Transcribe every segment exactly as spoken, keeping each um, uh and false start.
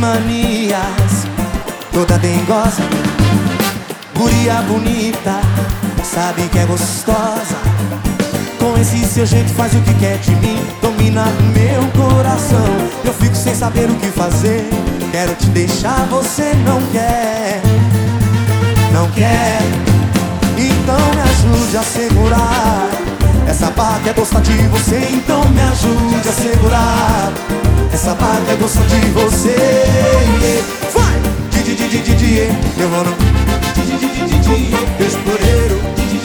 manias, toda dengosa, guria bonita, sabe que é gostosa. Com esse seu jeito faz o que quer de mim, domina meu coração. Eu fico sem saber o que fazer, quero te deixar, você não quer. Não quer, então me ajude a segurar essa barra que é gostar de você, então me ajude a segurar essa barra que é gostar de você. Vai! Di, di, di, di, di, eu vou no di, di, di, di, di, eu exploreiro.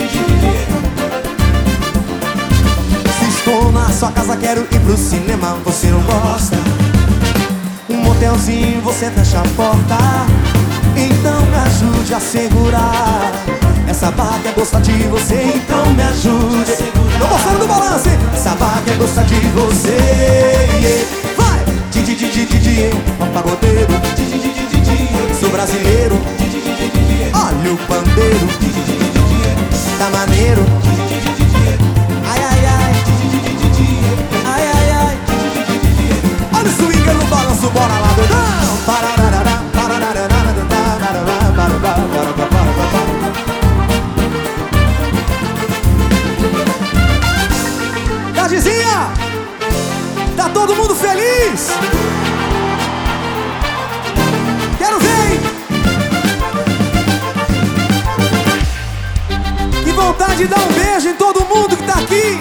Se estou na sua casa, quero ir pro cinema, você não gosta. Um motelzinho, você fecha a porta, então me ajude a segurar essa barra que é gostar de você, então me ajude. Tô gostando do balanço, hein? Essa barra que é gostar de você. Vai! Di, di, di, di, di, di, um pagodeiro. Di, di, di, di, di, sou brasileiro. Di, di, di, di, di, olha o pandeiro. Di, di, di, di, di, tá maneiro. Di, di, di, di, di, ai, ai, ai. Di, di, di, di, di, ai, ai, ai. Di, di, di, di, di, olha o swing no balanço, bora lá, doidão. Pararará, pararará. Tardezinha, tá todo mundo feliz? Quero ver! Que vontade de dar um beijo em todo mundo que tá aqui.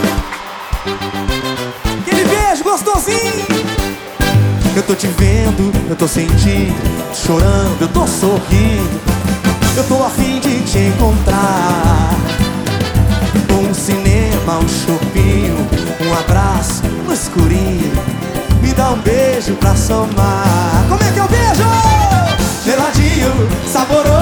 Aquele beijo gostosinho. Eu tô te vendo, eu tô sentindo, chorando, eu tô sorrindo. Eu tô a fim de te encontrar. Um cinema, um chopinho, um abraço no escurinho. Me dá um beijo pra somar. Como é que é o beijo? Geladinho, saboroso.